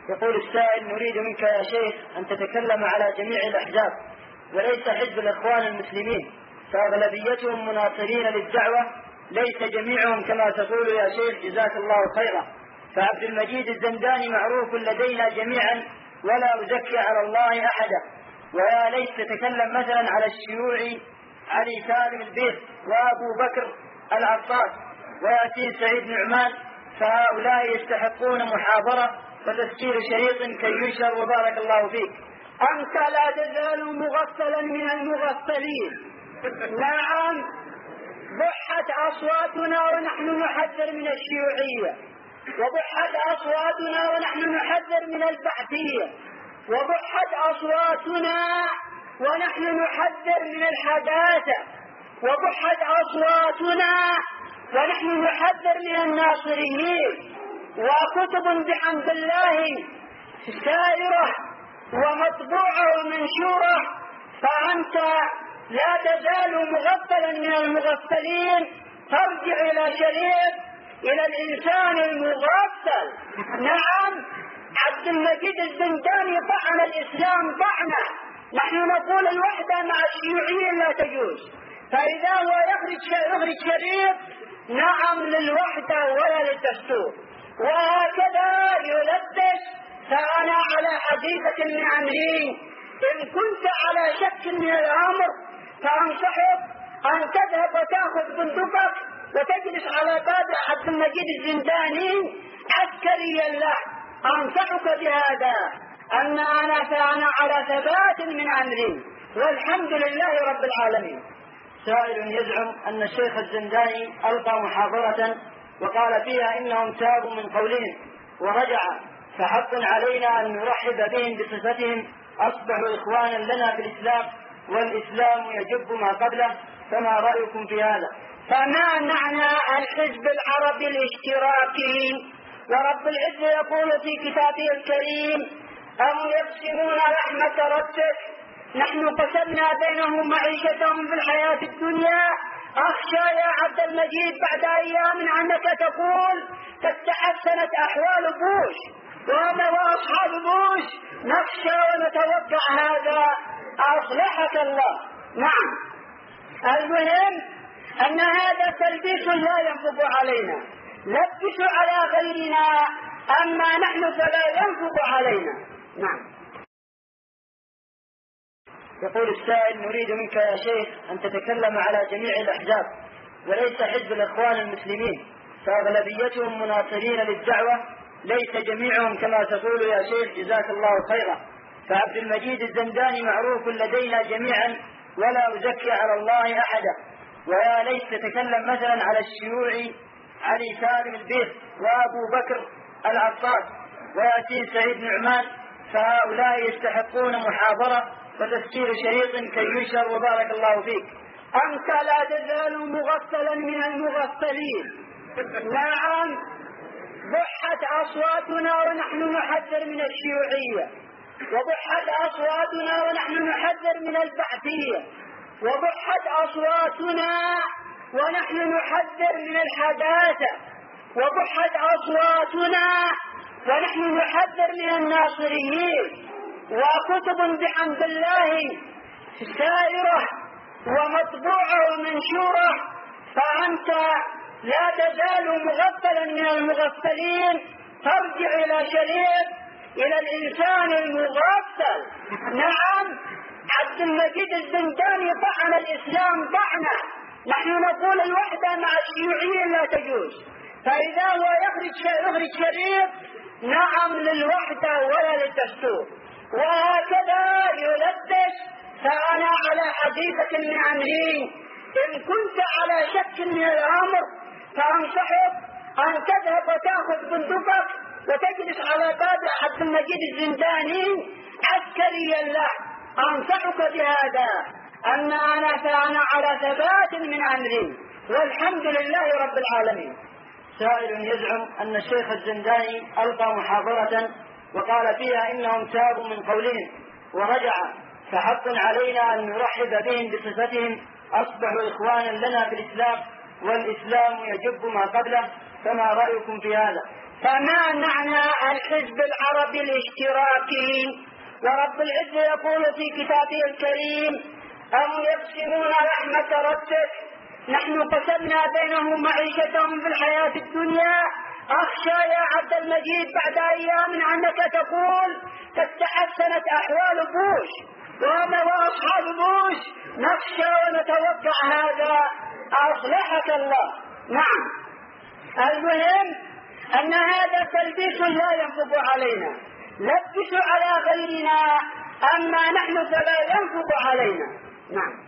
يقول السائل: نريد منك يا شيخ أن تتكلم على جميع الأحزاب وليس حزب الإخوان المسلمين، فأغلبيتهم مناصرين للدعوة، ليس جميعهم كما تقول يا شيخ جزاك الله خيرا. فعبد المجيد الزنداني معروف لدينا جميعا ولا أزكي على الله أحدا، ويا ليت تتكلم مثلا على الشيوعي علي سالم البيت وأبو بكر العطاس وياسين سعيد نعمان، فهؤلاء يستحقون محاضرة وتسجيل شريط كي ينشر، وبارك الله فيك. أنت لا تزال مغفلا من المغفلين. نعم، ضحت أصواتنا ونحن نحذر من الشيوعية، وضحت أصواتنا ونحن نحذر من البعثية، وضحت أصواتنا ونحن نحذر من الحداثة، وضحت أصواتنا ونحن نحذر من الناصريين، وكتب بحمد الله سائرة ومطبوعة ومنشورة، فأنت لا تزال مغفلا من المغفلين. ترجع إلى شريط إلى الإنسان المغفل. نعم، عبد المجيد الزنداني طعن الإسلام طعنه. نحن نقول الوحدة مع الشيوعيين لا تجوز، فإذا هو يخرج شريط نعم للوحدة ولا للدستور، وهكذا يلبس. فأنا على حديثة من أمرين، إن كنت على شك من الأمر فأنصحك أن تذهب وتأخذ بندقك وتجلس على باب عبد المجيد الزنداني عسكريا له. أنصحك بهذا. أما فأنا على ثبات من أمري، والحمد لله رب العالمين. سائل يزعم أن الشيخ الزنداني ألقى محاضرة وقال فيها إنهم تابوا من قولهم ورجع، فحق علينا أن نرحب بهم بصفتهم، أصبحوا إخوانا لنا في الإسلام والإسلام يجب ما قبله، فما رأيكم في هذا؟ فما معنى الحزب العربي الاشتراكي؟ ورب العزة يقول في كتابه الكريم: أم يقسمون رحمة ربك نحن قسمنا بينهم معيشتهم في الحياة الدنيا. أخشى يا عبد المجيد بعد أيام أنك تقول قد تحسنت أحوال بوش وأصحاب بوش، نخشى ونتوقع هذا. أصلحك الله. نعم، المهم أن هذا تلبيس لا ينفق علينا، لبسوا على غيرنا، أما نحن فلا ينفق علينا. نعم. يقول السائل: نريد منك يا شيخ أن تتكلم على جميع الأحزاب وليس حزب الإخوان المسلمين، فأغلبيتهم مناصرين للدعوة، ليس جميعهم كما تقول يا شيخ جزاك الله خيرا. فعبد المجيد الزنداني معروف لدينا جميعا ولا أزكي على الله أحدا، ويا ليت تتكلم مثلا على الشيوعي علي سالم البيت وأبو بكر العطاس وياسين سعيد نعمان، فهؤلاء يستحقون محاضرة وتسجيل شريط كي ينشر، وبارك الله فيك. أنت لا تزال مغفلا من المغفلين. نعم، ضحت أصواتنا ونحن نحذر من الشيوعية، وضحت أصواتنا ونحن نحذر من البعثية، وضحت أصواتنا ونحن نحذر من الحداثة، وضحت أصواتنا ونحن نحذر من الناصريين، وكتب بحمد الله سائرة ومطبوعة ومنشورة، فأنت لا تزال مغفلا من المغفلين. ترجع إلى شريط إلى الإنسان المغفل. نعم، عبد المجيد الزنداني طعن الإسلام طعنه. نحن نقول الوحدة مع الشيوعيين لا تجوز، فإذا هو يخرج شريط نعم للوحدة ولا للدستور، وهكذا يلبس. فأنا على حديثة من أمرين، إن كنت على شك من الأمر فأنصحك أن تذهب وتأخذ بندقك وتجلس على باب عبد المجيد الزنداني عسكريا له. أنصحك بهذا. أما فأنا على ثبات من أمري، والحمد لله رب العالمين. سائل يزعم أن الشيخ الزنداني ألقى محاضرة وقال فيها إنهم تابوا من قولهم ورجع، فحق علينا أن نرحب بهم بصفتهم، أصبحوا إخوانا لنا في الإسلام والإسلام يجب ما قبله، فما رأيكم في هذا؟ فما معنى الحزب العربي الاشتراكي؟ ورب العزة يقول في كتابه الكريم: أم يقسمون رحمة ربك نحن قسمنا بينهم معيشتهم في الحياة الدنيا. أخشى يا عبد المجيد بعد أيام عنك تقول تتحسنت أحوال بوش وأصحاب بوش، نخشى ونتوقع هذا، أصلحك الله. نعم، المهم أن هذا تلبيس لا ينفق علينا، لبسوا على غيرنا، أما نحن فلا ينفق علينا. نعم.